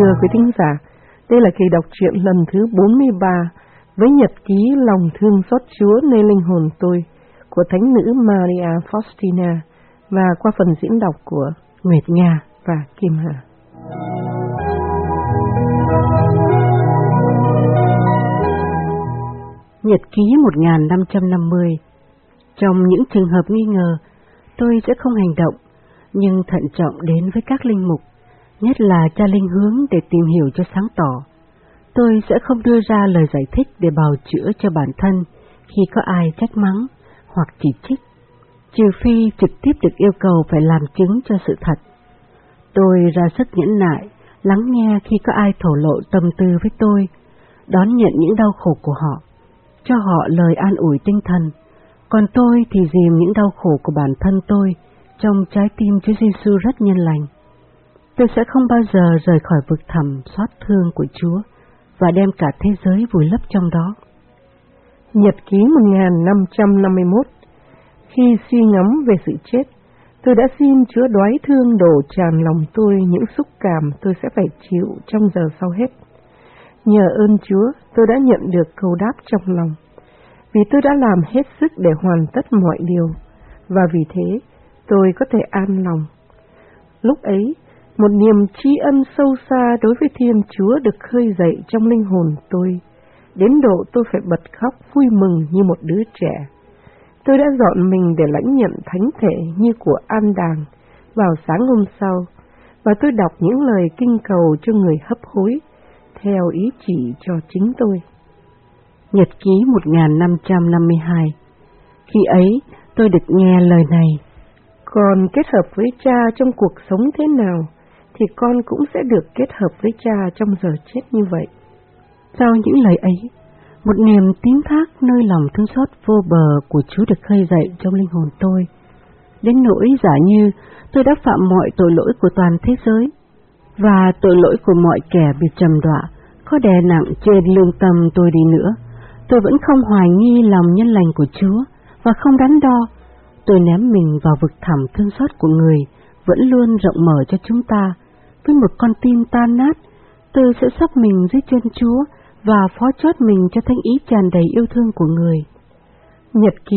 Thưa quý thính giả, đây là kỳ đọc truyện lần thứ 43 với nhật ký Lòng thương xót Chúa nơi linh hồn tôi của Thánh nữ Maria Faustina và qua phần diễn đọc của Nguyệt Nga và Kim Hà. Nhật ký 1550. Trong những trường hợp nghi ngờ, tôi sẽ không hành động, nhưng thận trọng đến với các linh mục, nhất là cha linh hướng để tìm hiểu cho sáng tỏ. Tôi sẽ không đưa ra lời giải thích để bào chữa cho bản thân khi có ai trách mắng hoặc chỉ trích, trừ phi trực tiếp được yêu cầu phải làm chứng cho sự thật. Tôi ra sức nhẫn nại, lắng nghe khi có ai thổ lộ tâm tư với tôi, đón nhận những đau khổ của họ, cho họ lời an ủi tinh thần, còn tôi thì dìm những đau khổ của bản thân tôi trong trái tim Chúa Giêsu rất nhân lành. Tôi sẽ không bao giờ rời khỏi vực thẳm xót thương của Chúa và đem cả thế giới vùi lấp trong đó. Nhật ký 1551. Khi suy ngẫm về sự chết, tôi đã xin Chúa đoái thương đổ tràn lòng tôi những xúc cảm tôi sẽ phải chịu trong giờ sau hết. Nhờ ơn Chúa, tôi đã nhận được câu đáp trong lòng, vì tôi đã làm hết sức để hoàn tất mọi điều, và vì thế tôi có thể an lòng. Lúc ấy, một niềm tri ân sâu xa đối với Thiên Chúa được khơi dậy trong linh hồn tôi, đến độ tôi phải bật khóc vui mừng như một đứa trẻ. Tôi đã dọn mình để lãnh nhận thánh thể như của An Đàng vào sáng hôm sau, và tôi đọc những lời kinh cầu cho người hấp hối, theo ý chỉ cho chính tôi. Nhật ký 1552. Khi ấy, tôi được nghe lời này: Còn kết hợp với Cha trong cuộc sống thế nào, thì con cũng sẽ được kết hợp với Cha trong giờ chết như vậy. Sau những lời ấy, một niềm tín thác nơi lòng thương xót vô bờ của Chúa được khơi dậy trong linh hồn tôi, đến nỗi giả như tôi đã phạm mọi tội lỗi của toàn thế giới, và tội lỗi của mọi kẻ bị trầm đọa có đè nặng trên lương tâm tôi đi nữa, tôi vẫn không hoài nghi lòng nhân lành của Chúa và không đắn đo. Tôi ném mình vào vực thẳm thương xót của người vẫn luôn rộng mở cho chúng ta. Với một con tim tan nát, tôi sẽ sắp mình dưới chân Chúa và phó chót mình cho thánh ý tràn đầy yêu thương của người. Nhật ký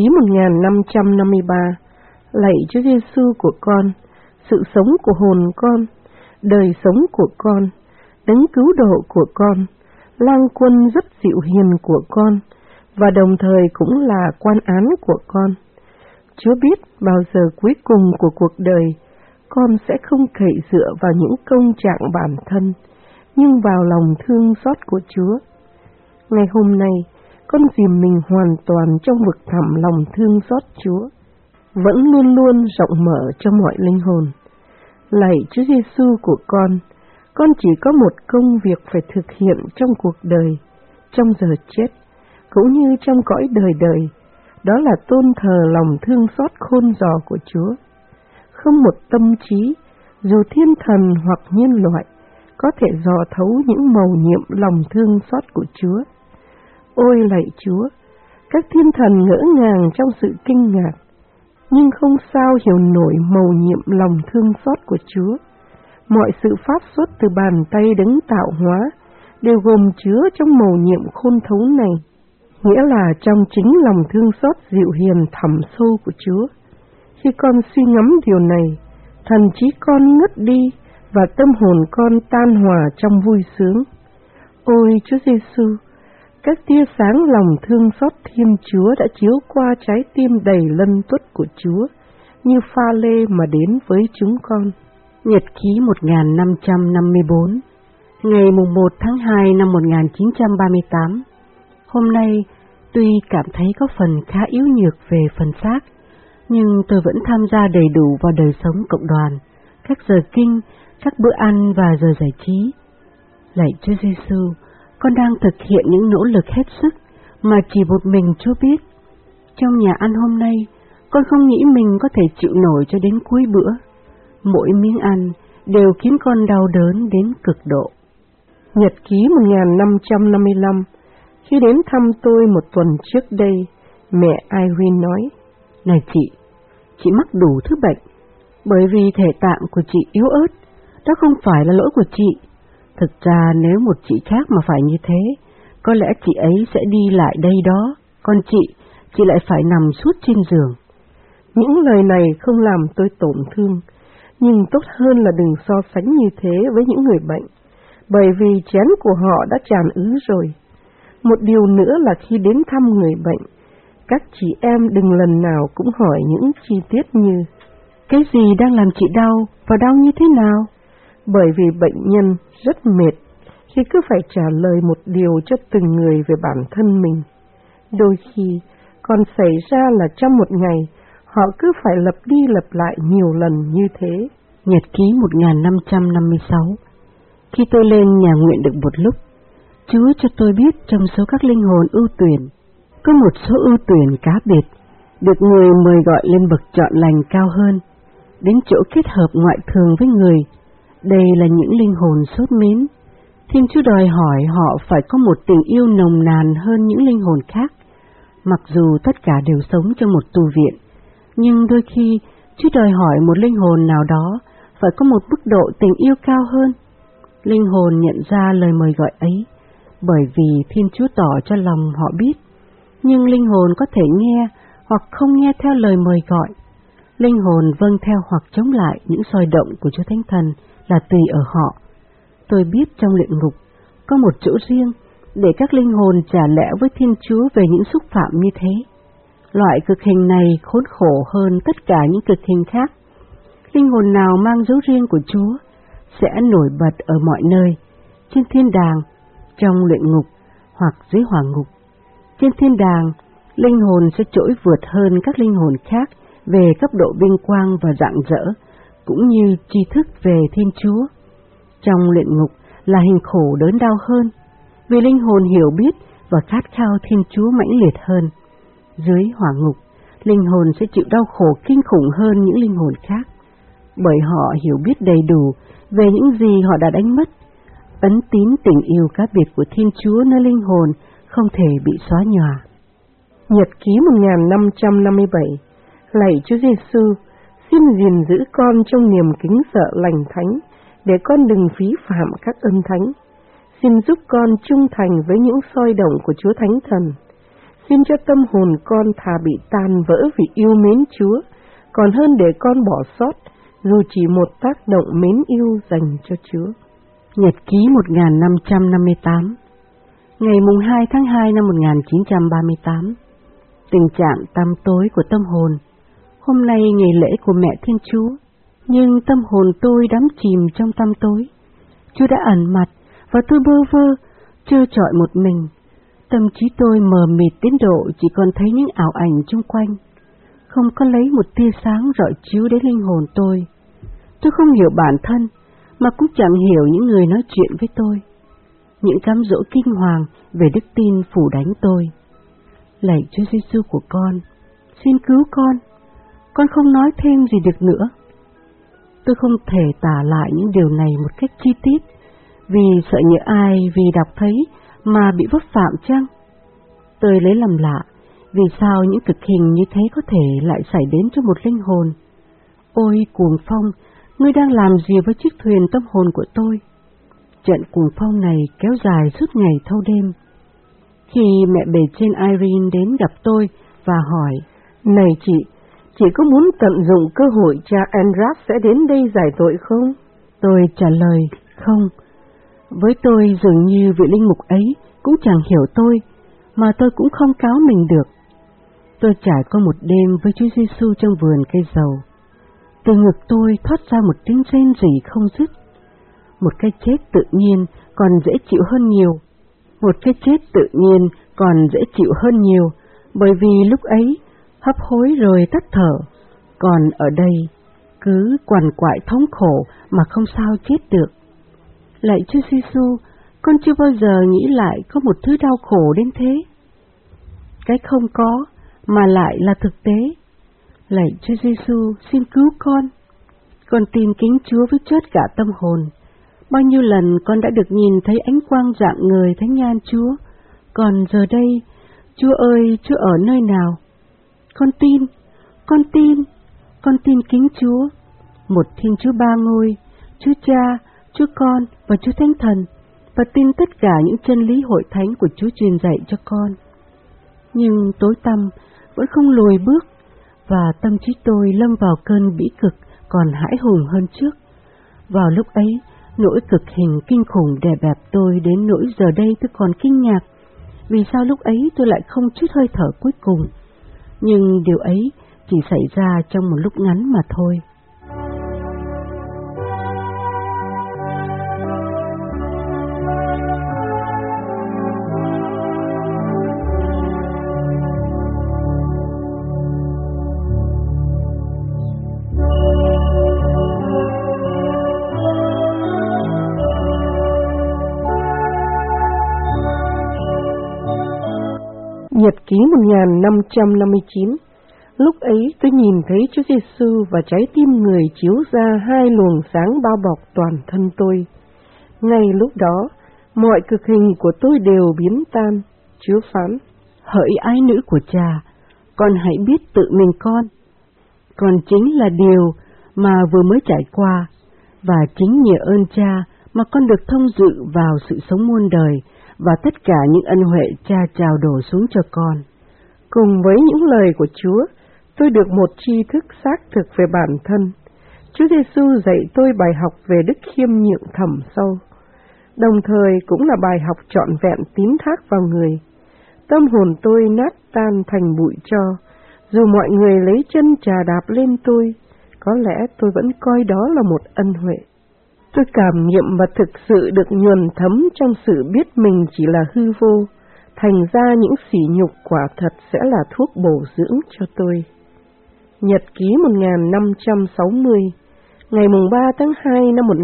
1553. Lạy Chúa Giêsu của con, sự sống của hồn con, đời sống của con, đấng cứu độ của con, lang quân rất dịu hiền của con, và đồng thời cũng là quan án của con. Chúa biết vào giờ cuối cùng của cuộc đời, con sẽ không cậy dựa vào những công trạng bản thân, nhưng vào lòng thương xót của Chúa. Ngày hôm nay, con dìm mình hoàn toàn trong vực thẳm lòng thương xót Chúa, vẫn luôn luôn rộng mở cho mọi linh hồn. Lạy Chúa Giêsu của con chỉ có một công việc phải thực hiện trong cuộc đời, trong giờ chết, cũng như trong cõi đời đời, đó là tôn thờ lòng thương xót khôn rò của Chúa. Không một tâm trí, dù thiên thần hoặc nhân loại, có thể dò thấu những mầu nhiệm lòng thương xót của Chúa. Ôi lạy Chúa, các thiên thần ngỡ ngàng trong sự kinh ngạc, nhưng không sao hiểu nổi mầu nhiệm lòng thương xót của Chúa. Mọi sự pháp xuất từ bàn tay đấng tạo hóa đều gồm chứa trong mầu nhiệm khôn thấu này, nghĩa là trong chính lòng thương xót dịu hiền thẳm sâu của Chúa. Khi con suy ngẫm điều này, thần trí con ngất đi và tâm hồn con tan hòa trong vui sướng. Ôi Chúa Giêsu, các tia sáng lòng thương xót Thiên Chúa đã chiếu qua trái tim đầy lân tuất của Chúa, như pha lê mà đến với chúng con. Nhật ký 1554. Ngày 1 tháng 2 năm 1938. Hôm nay, tuy cảm thấy có phần khá yếu nhược về phần xác, nhưng tôi vẫn tham gia đầy đủ vào đời sống cộng đoàn, các giờ kinh, các bữa ăn và giờ giải trí. Lạy Chúa Giêsu, con đang thực hiện những nỗ lực hết sức mà chỉ một mình Chúa biết. Trong nhà ăn hôm nay, con không nghĩ mình có thể chịu nổi cho đến cuối bữa. Mỗi miếng ăn đều khiến con đau đớn đến cực độ. Nhật ký 1555. Khi đến thăm tôi một tuần trước đây, mẹ Irene nói: Này chị mắc đủ thứ bệnh, bởi vì thể tạng của chị yếu ớt, đó không phải là lỗi của chị. Thực ra nếu một chị khác mà phải như thế, có lẽ chị ấy sẽ đi lại đây đó, còn chị lại phải nằm suốt trên giường. Những lời này không làm tôi tổn thương, nhưng tốt hơn là đừng so sánh như thế với những người bệnh, bởi vì chén của họ đã tràn ứ rồi. Một điều nữa là khi đến thăm người bệnh, các chị em đừng lần nào cũng hỏi những chi tiết như cái gì đang làm chị đau và đau như thế nào, bởi vì bệnh nhân rất mệt khi cứ phải trả lời một điều cho từng người về bản thân mình. Đôi khi còn xảy ra là trong một ngày, họ cứ phải lặp đi lặp lại nhiều lần như thế. Nhật ký 1556. Khi tôi lên nhà nguyện được một lúc, Chúa cho tôi biết trong số các linh hồn ưu tuyển, có một số ưu tuyển cá biệt, được người mời gọi lên bậc chọn lành cao hơn, đến chỗ kết hợp ngoại thường với người. Đây là những linh hồn sốt mến. Thiên Chúa đòi hỏi họ phải có một tình yêu nồng nàn hơn những linh hồn khác. Mặc dù tất cả đều sống trong một tù viện, nhưng đôi khi Chúa đòi hỏi một linh hồn nào đó phải có một mức độ tình yêu cao hơn. Linh hồn nhận ra lời mời gọi ấy, bởi vì Thiên Chúa tỏ cho lòng họ biết, nhưng linh hồn có thể nghe hoặc không nghe theo lời mời gọi. Linh hồn vâng theo hoặc chống lại những soi động của Chúa Thánh Thần là tùy ở họ. Tôi biết trong luyện ngục có một chỗ riêng để các linh hồn trả lẽ với Thiên Chúa về những xúc phạm như thế. Loại cực hình này khốn khổ hơn tất cả những cực hình khác. Linh hồn nào mang dấu riêng của Chúa sẽ nổi bật ở mọi nơi, trên thiên đàng, trong luyện ngục hoặc dưới hỏa ngục. Trên thiên đàng, linh hồn sẽ trỗi vượt hơn các linh hồn khác về cấp độ vinh quang và rạng rỡ, cũng như tri thức về Thiên Chúa. Trong luyện ngục là hình khổ đớn đau hơn, vì linh hồn hiểu biết và khát khao Thiên Chúa mãnh liệt hơn. Dưới hỏa ngục, linh hồn sẽ chịu đau khổ kinh khủng hơn những linh hồn khác, bởi họ hiểu biết đầy đủ về những gì họ đã đánh mất. Ấn tín tình yêu cá biệt của Thiên Chúa nơi linh hồn không thể bị xóa nhòa. Nhật ký 1557. Lạy Chúa Giêsu, xin gìn giữ con trong niềm kính sợ lành thánh, để con đừng phí phạm các ơn thánh. Xin giúp con trung thành với những soi động của Chúa Thánh Thần. Xin cho tâm hồn con thà bị tan vỡ vì yêu mến Chúa, còn hơn để con bỏ sót dù chỉ một tác động mến yêu dành cho Chúa. Nhật ký 1558. Ngày 2 tháng 2 năm 1938. Tình trạng tăm tối của tâm hồn. Hôm nay ngày lễ của Mẹ Thiên Chúa, nhưng tâm hồn tôi đắm chìm trong tăm tối. Chúa đã ẩn mặt và tôi bơ vơ, trơ trọi một mình. Tâm trí tôi mờ mịt đến độ chỉ còn thấy những ảo ảnh chung quanh, không có lấy một tia sáng rọi chiếu đến linh hồn tôi. Tôi không hiểu bản thân, mà cũng chẳng hiểu những người nói chuyện với tôi. Những cám dỗ kinh hoàng về đức tin phủ đánh tôi. Lạy Chúa Giêsu của con, xin cứu con không nói thêm gì được nữa. Tôi không thể tả lại những điều này một cách chi tiết, vì sợ nhỡ ai vì đọc thấy mà bị vấp phạm chăng? Tôi lấy làm lạ, vì sao những cực hình như thế có thể lại xảy đến cho một linh hồn? Ôi cuồng phong, ngươi đang làm gì với chiếc thuyền tâm hồn của tôi? Trận cuồng phong này kéo dài suốt ngày thâu đêm. Khi mẹ bề trên Irene đến gặp tôi và hỏi, này chị có muốn tận dụng cơ hội cha Andras sẽ đến đây giải tội không? Tôi trả lời, không. Với tôi dường như vị linh mục ấy cũng chẳng hiểu tôi, mà tôi cũng không cáo mình được. Tôi trải qua một đêm với Chúa Giêsu trong vườn cây dầu. Từ ngực tôi thoát ra một tiếng rên rỉ không dứt. Một cái chết tự nhiên còn dễ chịu hơn nhiều. Một cái chết tự nhiên còn dễ chịu hơn nhiều, bởi vì lúc ấy hấp hối rồi tắt thở. Còn ở đây, cứ quằn quại thống khổ mà không sao chết được. Lạy Chúa Giêsu, con chưa bao giờ nghĩ lại có một thứ đau khổ đến thế. Cái không có mà lại là thực tế. Lạy Chúa Giêsu, xin cứu con. Con tin kính Chúa với chót cả tâm hồn. Bao nhiêu lần con đã được nhìn thấy ánh quang rạng ngời thánh nhan Chúa, còn giờ đây, Chúa ơi, Chúa ở nơi nào? Con tin kính Chúa, một Thiên Chúa ba ngôi, Chúa Cha, Chúa Con và Chúa Thánh Thần, và tin tất cả những chân lý hội thánh của Chúa truyền dạy cho con. Nhưng tối tăm vẫn không lùi bước, và tâm trí tôi lâm vào cơn bĩ cực còn hãi hùng hơn trước. Vào lúc ấy, nỗi cực hình kinh khủng đè bẹp tôi đến nỗi giờ đây tôi còn kinh ngạc vì sao lúc ấy tôi lại không chút hơi thở cuối cùng. Nhưng điều ấy chỉ xảy ra trong một lúc ngắn mà thôi. Nhật ký 1559. Lúc ấy tôi nhìn thấy Chúa Giêsu và trái tim người chiếu ra hai luồng sáng bao bọc toàn thân tôi. Ngay lúc đó, mọi cực hình của tôi đều biến tan. Chúa phán: Hỡi ái nữ của Cha, con hãy biết tự mình con chính là điều mà vừa mới trải qua, và chính nhờ ơn Cha mà con được thông dự vào sự sống muôn đời và tất cả những ân huệ Cha trao đổ xuống cho con. Cùng với những lời của Chúa, tôi được một tri thức xác thực về bản thân. Chúa Giêsu dạy tôi bài học về đức khiêm nhượng thẳm sâu, đồng thời cũng là bài học trọn vẹn tín thác vào người. Tâm hồn tôi nát tan thành bụi tro, dù mọi người lấy chân chà đạp lên tôi, có lẽ tôi vẫn coi đó là một ân huệ. Tôi cảm nghiệm và thực sự được nhuần thấm trong sự biết mình chỉ là hư vô, thành ra những sỉ nhục quả thật sẽ là thuốc bổ dưỡng cho tôi. Nhật ký 1560, ngày 3 tháng 2 năm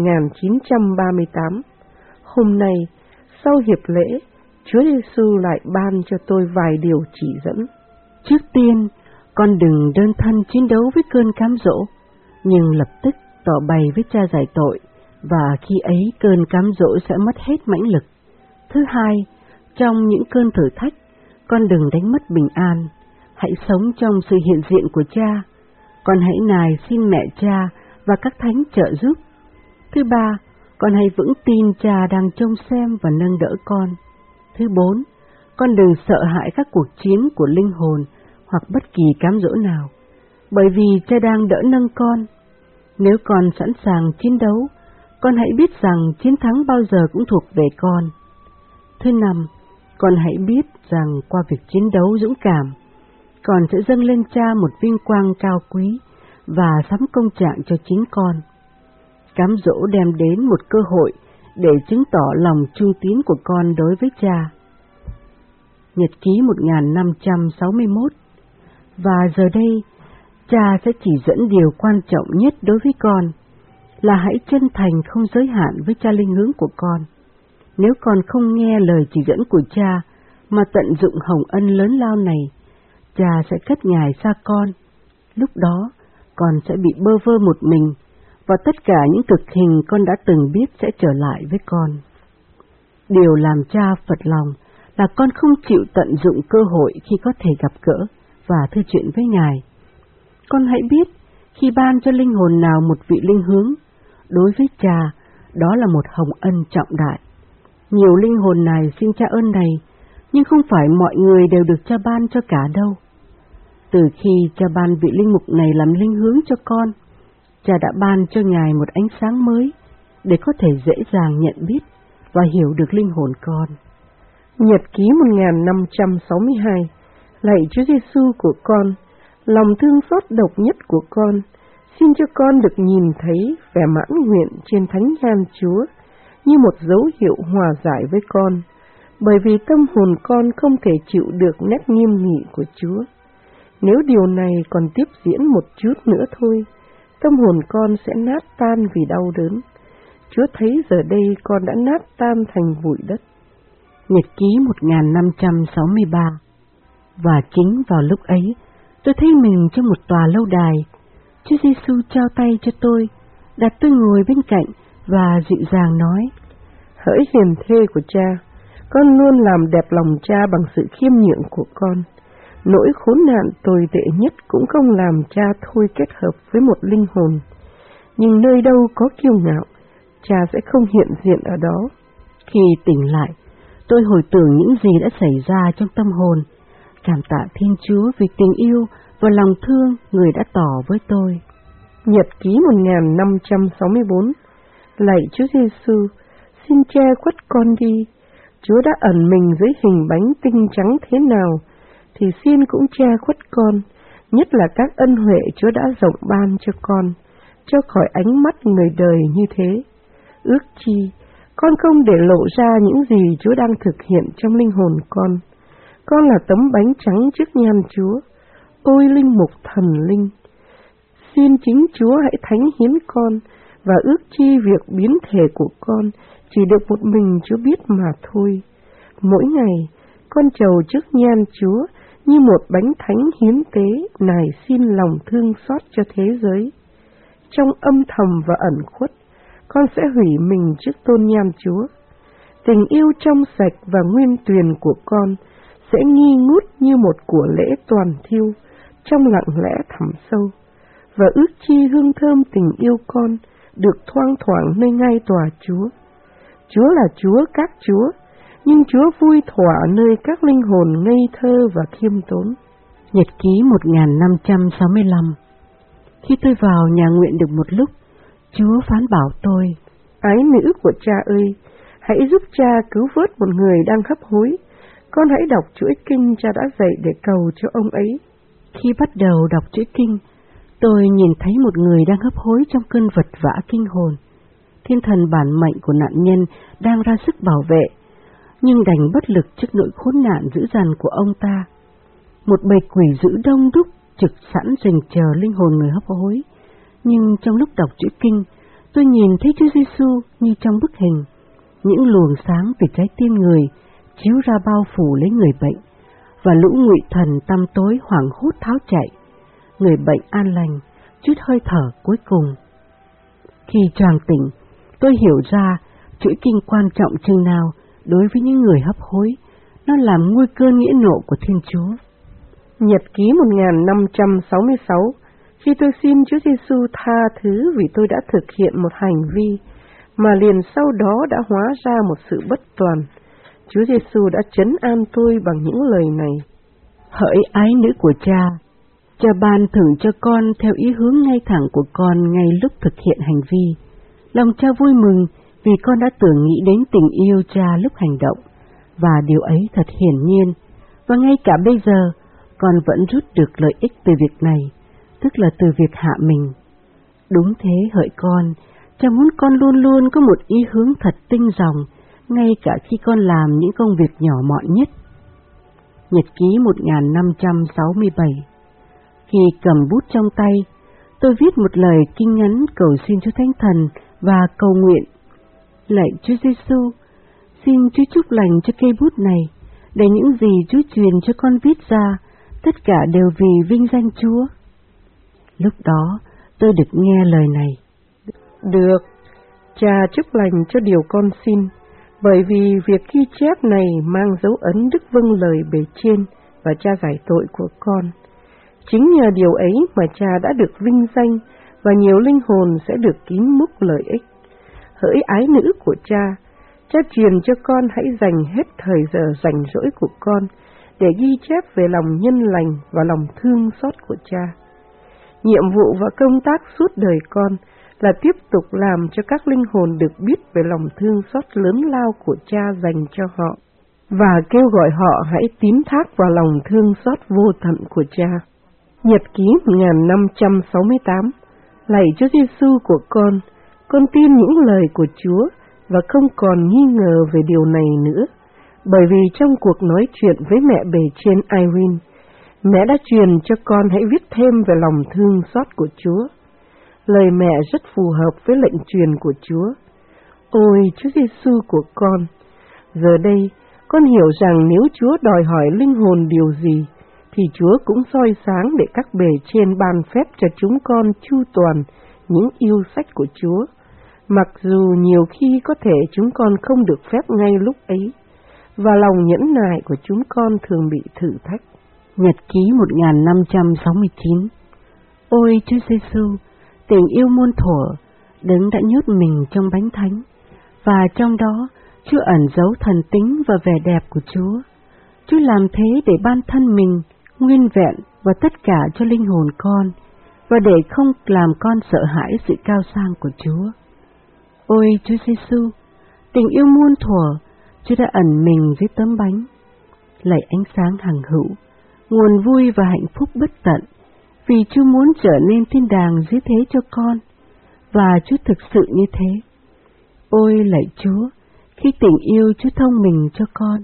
1938. Hôm nay, sau hiệp lễ, Chúa Giêsu lại ban cho tôi vài điều chỉ dẫn. Trước tiên, con đừng đơn thân chiến đấu với cơn cám dỗ, nhưng lập tức tỏ bày với Cha giải tội, và khi ấy cơn cám dỗ sẽ mất hết mãnh lực. Thứ hai, trong những cơn thử thách, con đừng đánh mất bình an, hãy sống trong sự hiện diện của Cha. Con hãy nài xin mẹ Cha và các thánh trợ giúp. Thứ ba, con hãy vững tin Cha đang trông xem và nâng đỡ con. Thứ bốn, con đừng sợ hãi các cuộc chiến của linh hồn hoặc bất kỳ cám dỗ nào, bởi vì Cha đang đỡ nâng con. Nếu con sẵn sàng chiến đấu, con hãy biết rằng chiến thắng bao giờ cũng thuộc về con. Thứ năm, con hãy biết rằng qua việc chiến đấu dũng cảm, con sẽ dâng lên Cha một vinh quang cao quý và sắm công trạng cho chính con. Cám dỗ đem đến một cơ hội để chứng tỏ lòng trung tín của con đối với Cha. Nhật ký 1561. Và giờ đây, Cha sẽ chỉ dẫn điều quan trọng nhất đối với con, là hãy chân thành không giới hạn với Cha linh hướng của con. Nếu con không nghe lời chỉ dẫn của Cha mà tận dụng hồng ân lớn lao này, Cha sẽ cất Ngài xa con. Lúc đó, con sẽ bị bơ vơ một mình, và tất cả những cực hình con đã từng biết sẽ trở lại với con. Điều làm Cha phật lòng là con không chịu tận dụng cơ hội khi có thể gặp gỡ và thư chuyện với Ngài. Con hãy biết, khi ban cho linh hồn nào một vị linh hướng, đối với Cha, đó là một hồng ân trọng đại. Nhiều linh hồn này xin Cha ơn này, nhưng không phải mọi người đều được Cha ban cho cả đâu. Từ khi Cha ban vị linh mục này làm linh hướng cho con, Cha đã ban cho Ngài một ánh sáng mới, để có thể dễ dàng nhận biết và hiểu được linh hồn con. Nhật ký 1562. Lạy Chúa Giêsu của con, lòng thương xót độc nhất của con, xin cho con được nhìn thấy vẻ mãn nguyện trên thánh nhan Chúa như một dấu hiệu hòa giải với con, bởi vì tâm hồn con không thể chịu được nét nghiêm nghị của Chúa. Nếu điều này còn tiếp diễn một chút nữa thôi, tâm hồn con sẽ nát tan vì đau đớn. Chúa thấy giờ đây con đã nát tan thành bụi đất. Nhật ký 1563. Và chính vào lúc ấy, tôi thấy mình trong một tòa lâu đài. Chúa Giêsu trao tay cho tôi, đặt tôi ngồi bên cạnh và dịu dàng nói: Hỡi hiền thê của Cha, con luôn làm đẹp lòng Cha bằng sự khiêm nhượng của con. Nỗi khốn nạn tồi tệ nhất cũng không làm Cha thôi kết hợp với một linh hồn. Nhưng nơi đâu có kiêu ngạo, Cha sẽ không hiện diện ở đó. Khi tỉnh lại, tôi hồi tưởng những gì đã xảy ra trong tâm hồn, cảm tạ Thiên Chúa vì tình yêu và lòng thương Người đã tỏ với tôi. Nhật ký 1564. Lạy Chúa Giêsu, xin che khuất con đi. Chúa đã ẩn mình dưới hình bánh tinh trắng thế nào, thì xin cũng che khuất con, nhất là các ân huệ Chúa đã rộng ban cho con, cho khỏi ánh mắt người đời như thế. Ước chi, con không để lộ ra những gì Chúa đang thực hiện trong linh hồn con. Con là tấm bánh trắng trước nhan Chúa. Ôi linh mục thần linh, xin chính Chúa hãy thánh hiến con, và ước chi việc biến thể của con chỉ được một mình Chúa biết mà thôi. Mỗi ngày, con trầu trước nhan Chúa như một bánh thánh hiến tế, nài xin lòng thương xót cho thế giới. Trong âm thầm và ẩn khuất, con sẽ hủy mình trước tôn nhan Chúa. Tình yêu trong sạch và nguyên tuyền của con sẽ nghi ngút như một của lễ toàn thiêu, trong lặng lẽ thẳm sâu, và ước chi hương thơm tình yêu con được thoang thoảng nơi ngai tòa Chúa. Chúa là Chúa các Chúa, nhưng Chúa vui thỏa nơi các linh hồn ngây thơ và khiêm tốn. Nhật ký 1565. Khi tôi vào nhà nguyện được một lúc, Chúa phán bảo tôi: Ái nữ của cha ơi, hãy giúp cha cứu vớt một người đang hấp hối. Con hãy đọc chuỗi kinh cha đã dạy để cầu cho ông ấy. Khi bắt đầu đọc chuỗi kinh, tôi nhìn thấy một người đang hấp hối trong cơn vật vã kinh hồn. Thiên thần bản mệnh của nạn nhân đang ra sức bảo vệ, nhưng đành bất lực trước nỗi khốn nạn dữ dằn của ông ta. Một bầy quỷ dữ đông đúc trực sẵn rình chờ linh hồn người hấp hối. Nhưng trong lúc đọc chuỗi kinh, tôi nhìn thấy Chúa Giêsu như trong bức hình. Những luồng sáng từ trái tim người chiếu ra bao phủ lấy người bệnh, và lũ ngụy thần tăm tối hoảng hốt tháo chạy. Người bệnh an lành, chút hơi thở cuối cùng. Khi choàng tỉnh, tôi hiểu ra chuỗi kinh quan trọng chừng nào đối với những người hấp hối. Nó làm nguôi cơn nghĩa nộ của Thiên Chúa. Nhật ký 1566. Khi tôi xin Chúa Giêsu tha thứ vì tôi đã thực hiện một hành vi mà liền sau đó đã hóa ra một sự bất toàn, Chúa Giêsu đã trấn an tôi bằng những lời này: Hỡi ái nữ của cha, cha ban thưởng cho con theo ý hướng ngay thẳng của con ngay lúc thực hiện hành vi. Lòng cha vui mừng vì con đã tưởng nghĩ đến tình yêu cha lúc hành động, và điều ấy thật hiển nhiên, và ngay cả bây giờ con vẫn rút được lợi ích từ việc này, tức là từ việc hạ mình. Đúng thế hỡi con, cha muốn con luôn luôn có một ý hướng thật tinh ròng, ngay cả khi con làm những công việc nhỏ mọn nhất. Nhật ký 1567. Khi cầm bút trong tay, tôi viết một lời kinh ngắn cầu xin Chúa Thánh Thần và cầu nguyện: Lạy Chúa Giêsu, xin Chúa chúc lành cho cây bút này, để những gì Chúa truyền cho con viết ra, tất cả đều vì vinh danh Chúa. Lúc đó, tôi được nghe lời này: Được, cha chúc lành cho điều con xin, bởi vì việc ghi chép này mang dấu ấn đức vâng lời bề trên và cha giải tội của con. Chính nhờ điều ấy mà cha đã được vinh danh, và nhiều linh hồn sẽ được kín múc lợi ích. Hỡi ái nữ của cha, cha truyền cho con hãy dành hết thời giờ rảnh rỗi của con để ghi chép về lòng nhân lành và lòng thương xót của cha. Nhiệm vụ và công tác suốt đời con là tiếp tục làm cho các linh hồn được biết về lòng thương xót lớn lao của cha dành cho họ, và kêu gọi họ hãy tín thác vào lòng thương xót vô tận của cha. Nhật ký 1568. Lạy Chúa Giêsu của con tin những lời của Chúa và không còn nghi ngờ về điều này nữa, bởi vì trong cuộc nói chuyện với mẹ bề trên Irene, mẹ đã truyền cho con hãy viết thêm về lòng thương xót của Chúa. Lời mẹ rất phù hợp với lệnh truyền của Chúa. Ôi Chúa Giêsu của con, giờ đây con hiểu rằng nếu Chúa đòi hỏi linh hồn điều gì, thì Chúa cũng soi sáng để các bề trên ban phép cho chúng con chu toàn những yêu sách của Chúa, mặc dù nhiều khi có thể chúng con không được phép ngay lúc ấy, và lòng nhẫn nại của chúng con thường bị thử thách. Nhật ký 1569. Ôi Chúa Giêsu, tình yêu muôn thuở, Đấng đã nhốt mình trong bánh thánh, và trong đó Chúa ẩn giấu thần tính và vẻ đẹp của Chúa. Chúa làm thế để ban thân mình nguyên vẹn và tất cả cho linh hồn con, và để không làm con sợ hãi sự cao sang của Chúa. Ôi Chúa Giêsu, tình yêu muôn thuở, Chúa đã ẩn mình dưới tấm bánh. Lạy ánh sáng hằng hữu, nguồn vui và hạnh phúc bất tận, vì Chúa muốn trở nên thiên đàng dưới thế cho con, và Chúa thực sự như thế. Ôi lạy Chúa, khi tình yêu Chúa thông mình cho con.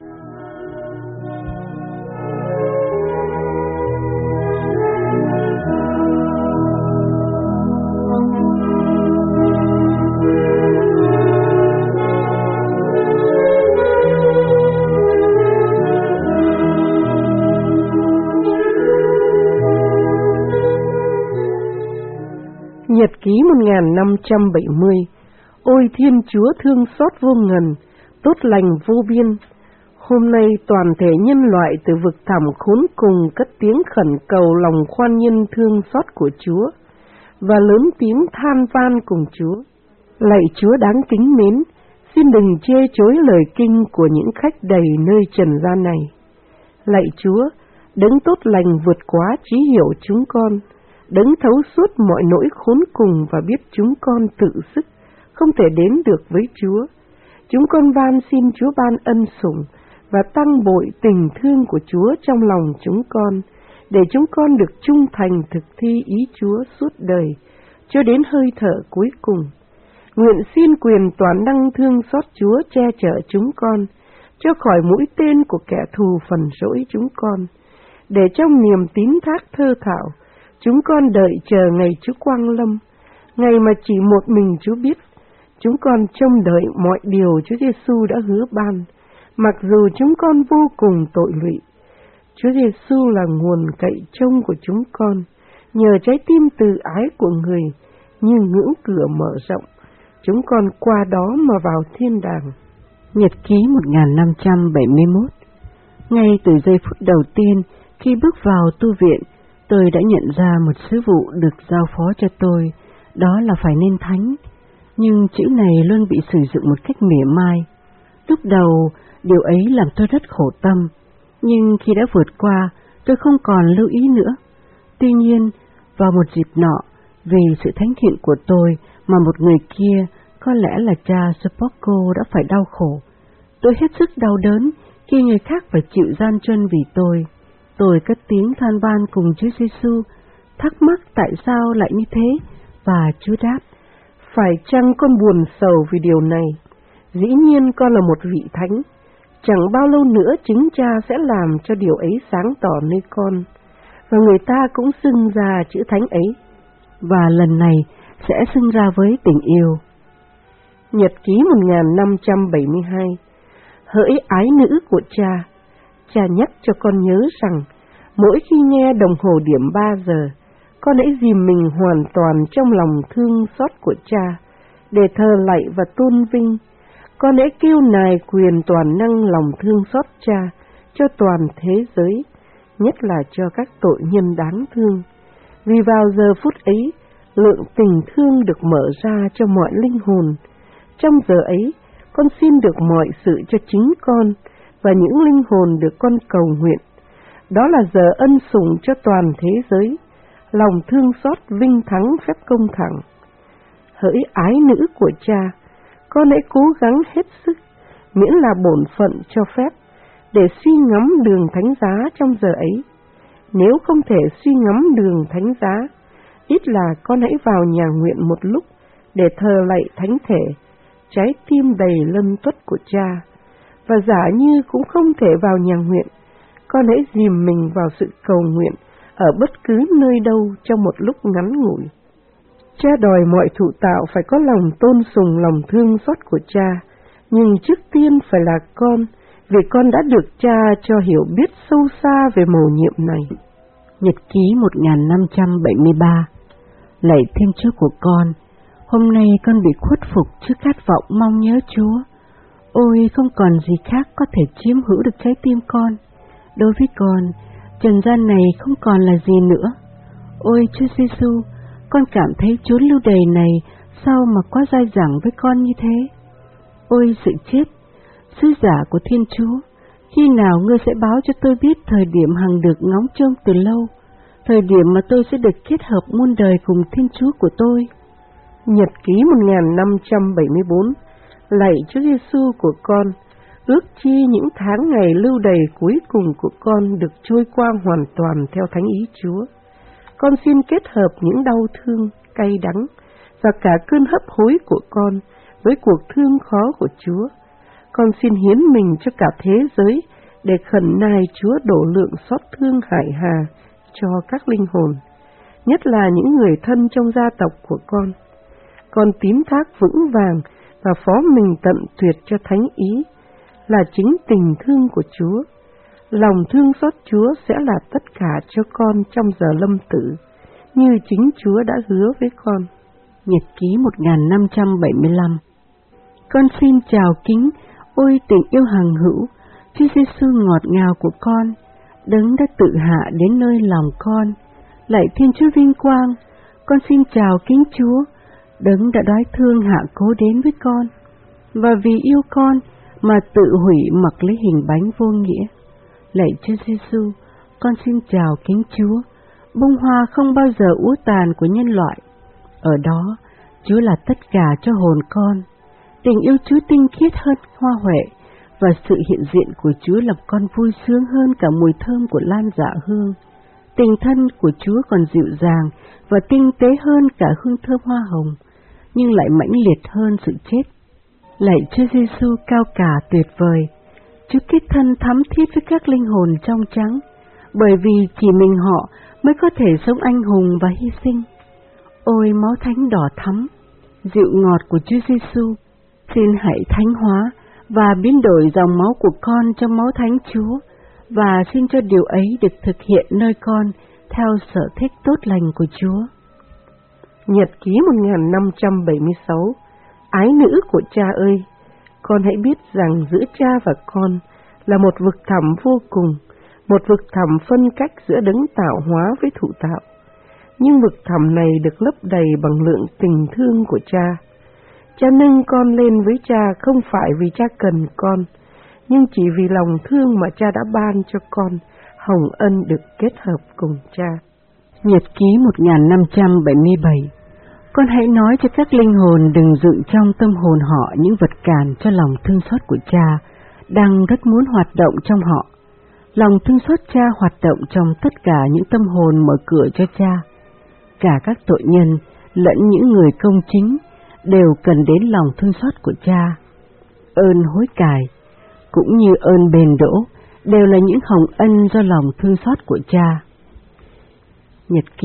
Nhật ký 1570. Ôi Thiên Chúa thương xót vô ngần, tốt lành vô biên. Hôm nay toàn thể nhân loại từ vực thẳm khốn cùng cất tiếng khẩn cầu lòng khoan nhân thương xót của Chúa, và lớn tiếng than van cùng Chúa. Lạy Chúa đáng kính mến, xin đừng chê chối lời kinh của những khách đầy nơi trần gian này. Lạy Chúa, đấng tốt lành vượt quá trí hiểu chúng con, đấng thấu suốt mọi nỗi khốn cùng và biết chúng con tự sức không thể đến được với Chúa. Chúng con van xin Chúa ban ân sủng và tăng bội tình thương của Chúa trong lòng chúng con, để chúng con được trung thành thực thi ý Chúa suốt đời, cho đến hơi thở cuối cùng. Nguyện xin quyền toàn năng thương xót Chúa che chở chúng con, cho khỏi mũi tên của kẻ thù phần rỗi chúng con, để trong niềm tín thác thơ thảo, chúng con đợi chờ ngày Chúa quang lâm, ngày mà chỉ một mình Chúa biết. Chúng con trông đợi mọi điều Chúa Giêsu đã hứa ban, mặc dù chúng con vô cùng tội lụy. Chúa Giêsu là nguồn cậy trông của chúng con, nhờ trái tim từ ái của người như ngưỡng cửa mở rộng, chúng con qua đó mà vào thiên đàng. Nhật ký 1571. Ngay từ giây phút đầu tiên khi bước vào tu viện, tôi đã nhận ra một sứ vụ được giao phó cho tôi, đó là phải nên thánh. Nhưng chữ này luôn bị sử dụng một cách mỉa mai. Lúc đầu, điều ấy làm tôi rất khổ tâm, nhưng khi đã vượt qua, tôi không còn lưu ý nữa. Tuy nhiên, vào một dịp nọ, vì sự thánh thiện của tôi mà một người kia, có lẽ là cha Spock đã phải đau khổ. Tôi hết sức đau đớn khi người khác phải chịu gian truân vì tôi. Tôi cất tiếng than van cùng Chúa Giêsu, thắc mắc tại sao lại như thế, và Chúa đáp: phải chăng con buồn sầu vì điều này? Dĩ nhiên con là một vị thánh, chẳng bao lâu nữa chính cha sẽ làm cho điều ấy sáng tỏ nơi con, và người ta cũng xưng ra chữ thánh ấy, và lần này sẽ xưng ra với tình yêu. Nhật ký 1572. Hỡi ái nữ của cha, cha nhắc cho con nhớ rằng mỗi khi nghe đồng hồ điểm 3 giờ, con hãy dìm mình hoàn toàn trong lòng thương xót của cha, để thờ lạy và tôn vinh. Con hãy kêu nài quyền toàn năng lòng thương xót cha cho toàn thế giới, nhất là cho các tội nhân đáng thương. Vì vào giờ phút ấy, lượng tình thương được mở ra cho mọi linh hồn. Trong giờ ấy, con xin được mọi sự cho chính con và những linh hồn được con cầu nguyện. Đó là giờ ân sủng cho toàn thế giới, lòng thương xót vinh thắng phép công thẳng. Hỡi ái nữ của cha, con hãy cố gắng hết sức, miễn là bổn phận cho phép, để suy ngẫm đường thánh giá trong giờ ấy. Nếu không thể suy ngẫm đường thánh giá, ít là con hãy vào nhà nguyện một lúc để thờ lạy thánh thể, trái tim đầy lân tuất của cha. Và giả như cũng không thể vào nhà nguyện, con hãy dìm mình vào sự cầu nguyện ở bất cứ nơi đâu trong một lúc ngắn ngủi. Cha đòi mọi thụ tạo phải có lòng tôn sùng lòng thương xót của cha, nhưng trước tiên phải là con, vì con đã được cha cho hiểu biết sâu xa về mầu nhiệm này. Nhật ký 1573. Lạy Thiên Chúa của con, hôm nay con bị khuất phục trước khát vọng mong nhớ Chúa. Ôi, không còn gì khác có thể chiếm hữu được trái tim con. Đối với con, trần gian này không còn là gì nữa. Ôi Chúa Giêsu, con cảm thấy chốn lưu đày này sao mà quá dai dẳng với con như thế? Ôi sự chết! Sứ giả của Thiên Chúa, khi nào ngươi sẽ báo cho tôi biết thời điểm hằng được ngóng trông từ lâu, thời điểm mà tôi sẽ được kết hợp muôn đời cùng Thiên Chúa của tôi? Nhật ký 1574. Lạy Chúa Giêsu của con, ước chi những tháng ngày lưu đầy cuối cùng của con được trôi qua hoàn toàn theo thánh ý Chúa. Con xin kết hợp những đau thương, cay đắng và cả cơn hấp hối của con với cuộc thương khó của Chúa. Con xin hiến mình cho cả thế giới để khẩn nài Chúa đổ lượng xót thương hại hà cho các linh hồn, nhất là những người thân trong gia tộc của con. Con tín thác vững vàng và phó mình tận tuyệt cho thánh ý là chính tình thương của Chúa. Lòng thương xót Chúa sẽ là tất cả cho con trong giờ lâm tử, như chính Chúa đã hứa với con. Nhật ký 1575. Con xin chào kính, ôi tình yêu hằng hữu, Chúa Giêsu ngọt ngào của con, Đấng đã tự hạ đến nơi lòng con. Lạy Thiên Chúa vinh quang, con xin chào kính Chúa, Đấng đã đói thương hạ cố đến với con, và vì yêu con mà tự hủy mặc lấy hình bánh vô nghĩa. Lạy Chúa Giêsu, con xin chào kính Chúa, bông hoa không bao giờ úa tàn của nhân loại. Ở đó, Chúa là tất cả cho hồn con. Tình yêu Chúa tinh khiết hơn hoa huệ, và sự hiện diện của Chúa làm con vui sướng hơn cả mùi thơm của lan dạ hương. Tình thân của Chúa còn dịu dàng và tinh tế hơn cả hương thơm hoa hồng, nhưng lại mãnh liệt hơn sự chết. Lạy Chúa Giêsu cao cả tuyệt vời, Chúa kết thân thắm thiết với các linh hồn trong trắng, bởi vì chỉ mình họ mới có thể sống anh hùng và hy sinh. Ôi máu thánh đỏ thắm, dịu ngọt của Chúa Giêsu, xin hãy thánh hóa và biến đổi dòng máu của con trong máu thánh Chúa, và xin cho điều ấy được thực hiện nơi con theo sở thích tốt lành của Chúa. Nhật ký 1576. Ái nữ của cha ơi, con hãy biết rằng giữa cha và con là một vực thẳm vô cùng, một vực thẳm phân cách giữa đấng tạo hóa với thụ tạo. Nhưng vực thẳm này được lấp đầy bằng lượng tình thương của cha. Cha nâng con lên với cha không phải vì cha cần con, nhưng chỉ vì lòng thương mà cha đã ban cho con, hồng ân được kết hợp cùng cha. Nhật ký 1577. Con hãy nói cho các linh hồn đừng dựng trong tâm hồn họ những vật cản cho lòng thương xót của cha, đang rất muốn hoạt động trong họ. Lòng thương xót cha hoạt động trong tất cả những tâm hồn mở cửa cho cha. Cả các tội nhân lẫn những người công chính đều cần đến lòng thương xót của cha. Ơn hối cải cũng như ơn bền đỗ đều là những hồng ân do lòng thương xót của cha. Nhật ký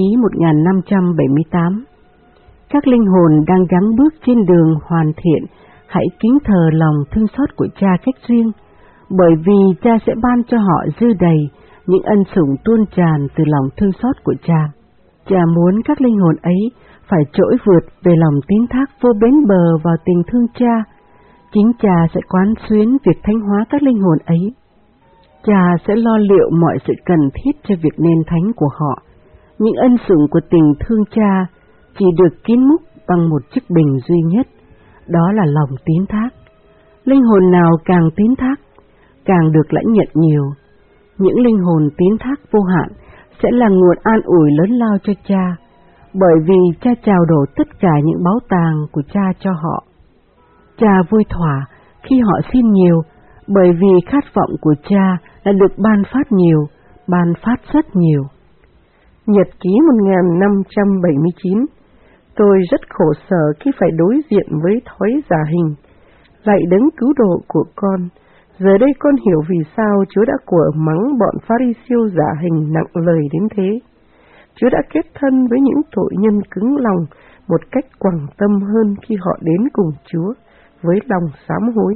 1578. Các linh hồn đang gắng bước trên đường hoàn thiện, hãy kính thờ lòng thương xót của cha cách riêng, bởi vì cha sẽ ban cho họ dư đầy những ân sủng tuôn tràn từ lòng thương xót của cha. Cha muốn các linh hồn ấy phải trỗi vượt về lòng tín thác vô bến bờ vào tình thương cha. Chính cha sẽ quán xuyến việc thánh hóa các linh hồn ấy. Cha sẽ lo liệu mọi sự cần thiết cho việc nên thánh của họ. Những ân sủng của tình thương cha chỉ được kín múc bằng một chiếc bình duy nhất, đó là lòng tín thác. Linh hồn nào càng tín thác, càng được lãnh nhận nhiều. Những linh hồn tín thác vô hạn sẽ là nguồn an ủi lớn lao cho cha, bởi vì cha trao đổ tất cả những báu tàng của cha cho họ. Cha vui thỏa khi họ xin nhiều, bởi vì khát vọng của cha là được ban phát nhiều, ban phát rất nhiều. Nhật ký 1579. Tôi rất khổ sở khi phải đối diện với thói giả hình. Lạy đấng cứu độ của con, giờ đây con hiểu vì sao Chúa đã quở mắng bọn Pha-ri-siêu giả hình nặng lời đến thế. Chúa đã kết thân với những tội nhân cứng lòng một cách quảng tâm hơn khi họ đến cùng Chúa với lòng sám hối.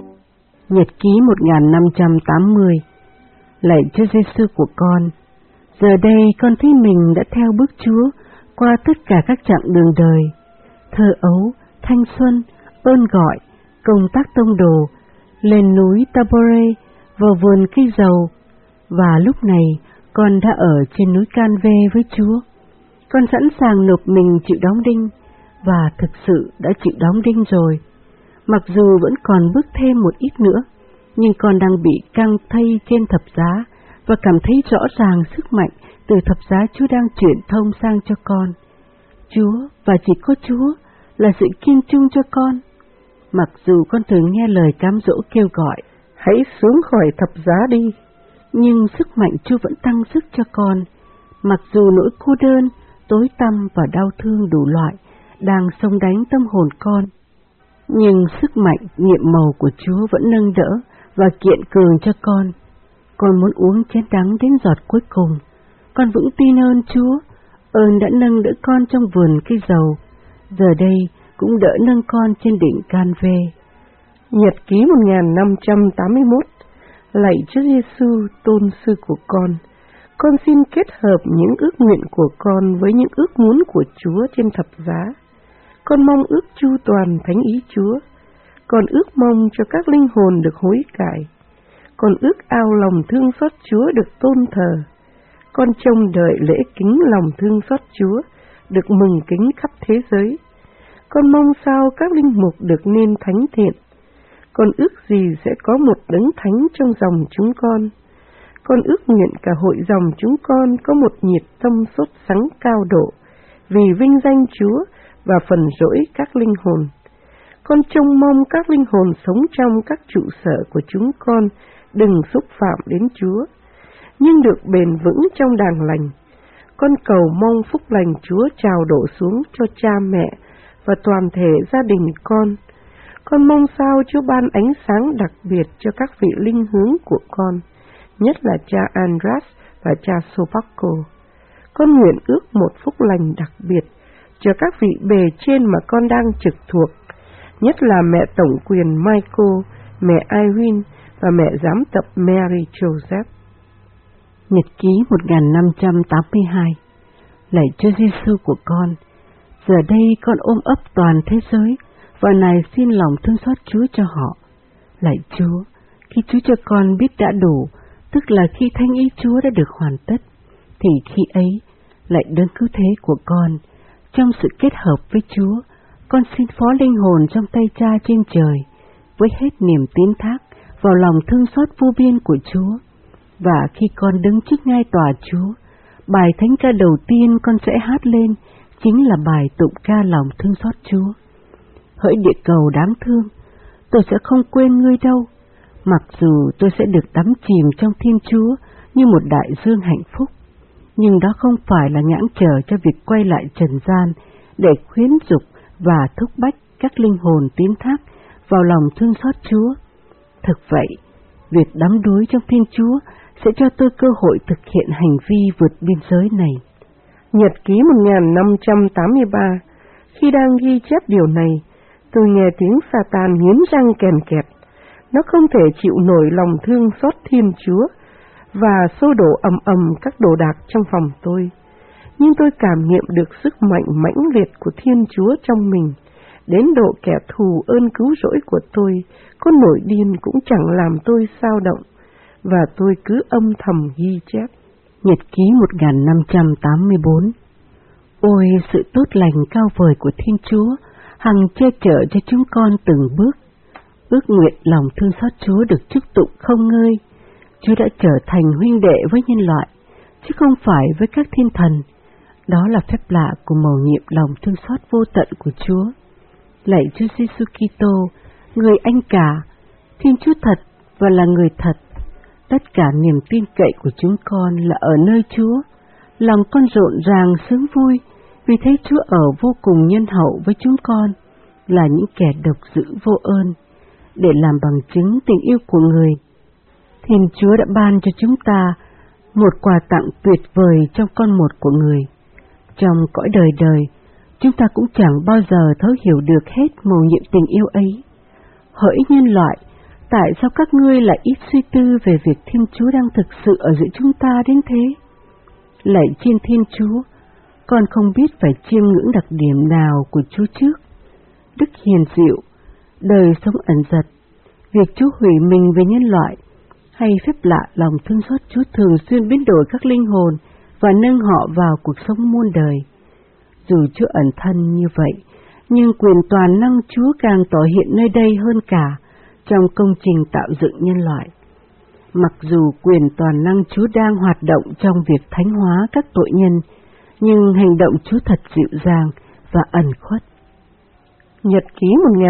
Nhật ký 1580. Lạy Chúa Giêsu của con, Giờ đây con thấy mình đã theo bước Chúa qua tất cả các chặng đường đời, thơ ấu, thanh xuân, ơn gọi, công tác tông đồ, lên núi Tabore, vào vườn cây dầu, và lúc này con đã ở trên núi Canve với Chúa. Con sẵn sàng nộp mình chịu đóng đinh, và thực sự đã chịu đóng đinh rồi. Mặc dù vẫn còn bước thêm một ít nữa, nhưng con đang bị căng thây trên thập giá và cảm thấy rõ ràng sức mạnh từ thập giá Chúa đang chuyển thông sang cho con. Chúa và chỉ có Chúa là sự kiên trung cho con. Mặc dù con thường nghe lời cám dỗ kêu gọi, hãy xuống khỏi thập giá đi, nhưng sức mạnh Chúa vẫn tăng sức cho con. Mặc dù nỗi cô đơn, tối tăm và đau thương đủ loại đang xông đánh tâm hồn con, nhưng sức mạnh nhiệm màu của Chúa vẫn nâng đỡ và kiện cường cho con. Con muốn uống chén đắng đến giọt cuối cùng. Con vững tin ơn Chúa, ơn đã nâng đỡ con trong vườn cây dầu, giờ đây cũng đỡ nâng con trên đỉnh Canve. Nhật ký 1581. Lạy Chúa Giêsu, tôn sư của con xin kết hợp những ước nguyện của con với những ước muốn của Chúa trên thập giá. Con mong ước chu toàn thánh ý Chúa. Con ước mong cho các linh hồn được hối cải. Con ước ao lòng thương xót Chúa được tôn thờ. Con trông đợi lễ kính lòng thương xót Chúa được mừng kính khắp thế giới. Con mong sao các linh mục được nên thánh thiện. Con ước gì sẽ có một đấng thánh trong dòng chúng con. Con ước nguyện cả hội dòng chúng con có một nhiệt tâm sốt sắng cao độ vì vinh danh Chúa và phần rỗi các linh hồn. Con trông mong các linh hồn sống trong các trụ sở của chúng con đừng xúc phạm đến Chúa, nhưng được bền vững trong đàng lành. Con cầu mong phúc lành Chúa trào đổ xuống cho cha mẹ và toàn thể gia đình con. Con mong sao Chúa ban ánh sáng đặc biệt cho các vị linh hướng của con, nhất là cha Andras và cha Sobako. Con nguyện ước một phúc lành đặc biệt cho các vị bề trên mà con đang trực thuộc, nhất là mẹ tổng quyền Michael, mẹ Irene và mẹ giám tập Mary Joseph. Nhật ký 1582. Lạy Chúa Giêsu của con, giờ đây con ôm ấp toàn thế giới và này xin lòng thương xót Chúa cho họ. Lạy Chúa, khi Chúa cho con biết đã đủ, tức là khi thánh ý Chúa đã được hoàn tất, thì khi ấy, lạy đấng cứu thế của con, trong sự kết hợp với Chúa, con xin phó linh hồn trong tay Cha trên trời, với hết niềm tín thác vào lòng thương xót vô biên của Chúa. Và khi con đứng trước ngai tòa Chúa, bài thánh ca đầu tiên con sẽ hát lên chính là bài tụng ca lòng thương xót Chúa. Hỡi địa cầu đáng thương, tôi sẽ không quên ngươi đâu, mặc dù tôi sẽ được đắm chìm trong Thiên Chúa như một đại dương hạnh phúc, nhưng đó không phải là ngãn trở cho việc quay lại trần gian để khuyến dục và thúc bách các linh hồn tín thác vào lòng thương xót Chúa. Thực vậy, việc đắm đuối trong Thiên Chúa sẽ cho tôi cơ hội thực hiện hành vi vượt biên giới này. Nhật ký 1583. Khi đang ghi chép điều này, tôi nghe tiếng Satan nghiến răng kèn kẹt. Nó không thể chịu nổi lòng thương xót Thiên Chúa và xô đổ ầm ầm các đồ đạc trong phòng tôi. Nhưng tôi cảm nghiệm được sức mạnh mãnh liệt của Thiên Chúa trong mình, đến độ kẻ thù ơn cứu rỗi của tôi có nổi điên cũng chẳng làm tôi xao động, và tôi cứ âm thầm ghi chép. Nhật ký 1584. Ôi sự tốt lành cao vời của Thiên Chúa, hằng che chở cho chúng con từng bước. Ước nguyện lòng thương xót Chúa được chúc tụng không ngơi. Chúa đã trở thành huynh đệ với nhân loại, chứ không phải với các thiên thần. Đó là phép lạ của mầu nhiệm lòng thương xót vô tận của Chúa. Lạy Chúa Giêsu Kitô, người anh cả, Thiên Chúa thật và là người thật. Tất cả niềm tin cậy của chúng con là ở nơi Chúa. Lòng con rộn ràng sướng vui vì thấy Chúa ở vô cùng nhân hậu với chúng con, là những kẻ độc dữ vô ơn. Để làm bằng chứng tình yêu của người, Thiên Chúa đã ban cho chúng ta một quà tặng tuyệt vời trong con một của người. Trong cõi đời đời, chúng ta cũng chẳng bao giờ thấu hiểu được hết mầu nhiệm tình yêu ấy. Hỡi nhân loại, tại sao các ngươi lại ít suy tư về việc Thiên Chúa đang thực sự ở giữa chúng ta đến thế? Lạy trên Thiên Chúa, con không biết phải chiêm ngưỡng đặc điểm nào của Chúa trước. Đức hiền diệu, đời sống ẩn dật, việc Chúa hủy mình về nhân loại, hay phép lạ lòng thương xót Chúa thường xuyên biến đổi các linh hồn và nâng họ vào cuộc sống muôn đời. Dù Chúa ẩn thân như vậy, nhưng quyền toàn năng Chúa càng tỏ hiện nơi đây hơn cả trong công trình tạo dựng nhân loại. Mặc dù quyền toàn năng Chúa đang hoạt động trong việc thánh hóa các tội nhân, nhưng hành động Chúa thật dịu dàng và ẩn khuất. Nhật ký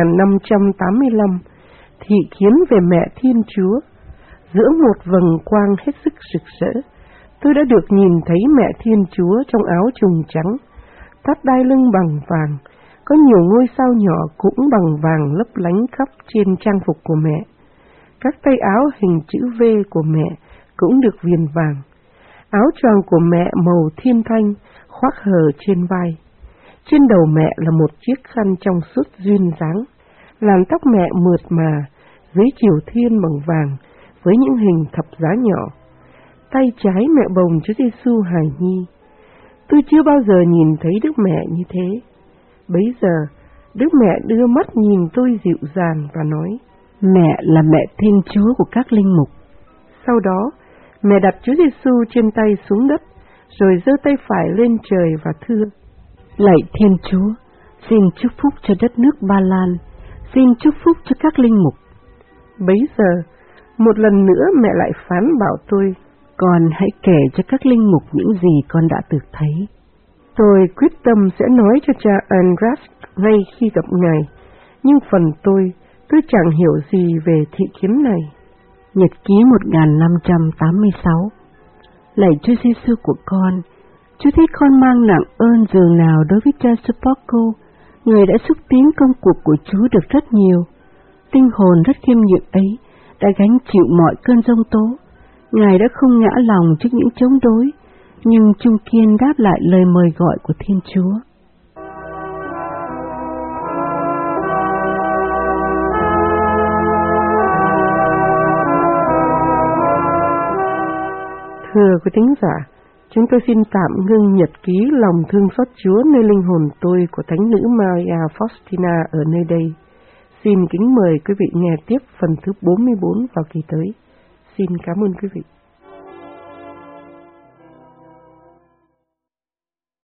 1585, thị kiến về mẹ Thiên Chúa. Giữa một vầng quang hết sức rực rỡ, tôi đã được nhìn thấy mẹ Thiên Chúa trong áo trùng trắng, thắt đai lưng bằng vàng, có nhiều ngôi sao nhỏ cũng bằng vàng lấp lánh khắp trên trang phục của mẹ. Các tay áo hình chữ V của mẹ cũng được viền vàng. Áo choàng của mẹ màu thiên thanh khoác hờ trên vai. Trên đầu mẹ là một chiếc khăn trong suốt duyên dáng. Làn tóc mẹ mượt mà, dưới chiều thiên bằng vàng với những hình thập giá nhỏ. Tay trái mẹ bồng Chúa Giêsu hài nhi. Tôi chưa bao giờ nhìn thấy Đức Mẹ như thế. Bấy giờ, Đức Mẹ đưa mắt nhìn tôi dịu dàng và nói: Mẹ là mẹ Thiên Chúa của các linh mục. Sau đó, mẹ đặt Chúa Giêsu trên tay xuống đất, rồi giơ tay phải lên trời và thưa: Lạy Thiên Chúa, xin chúc phúc cho đất nước Ba Lan, xin chúc phúc cho các linh mục. Bấy giờ, một lần nữa mẹ lại phán bảo tôi: Con hãy kể cho các linh mục những gì con đã được thấy. Tôi quyết tâm sẽ nói cho cha Andras ngay khi gặp ngài, nhưng phần tôi chẳng hiểu gì về thị kiến này. Nhật ký 1586. Lạy Chúa Giêsu của con, Chúa thấy con mang nặng ơn dường nào đối với cha Spocko. Người đã xúc tiến công cuộc của Chúa được rất nhiều. Linh hồn rất khiêm nhượng ấy đã gánh chịu mọi cơn giông tố. Ngài đã không ngã lòng trước những chống đối, nhưng trung kiên đáp lại lời mời gọi của Thiên Chúa. Thưa quý thính giả, chúng tôi xin tạm ngưng nhật ký lòng thương xót Chúa nơi linh hồn tôi của Thánh nữ Maria Faustina ở nơi đây. Xin kính mời quý vị nghe tiếp phần thứ 44 vào kỳ tới. Xin cảm ơn quý vị.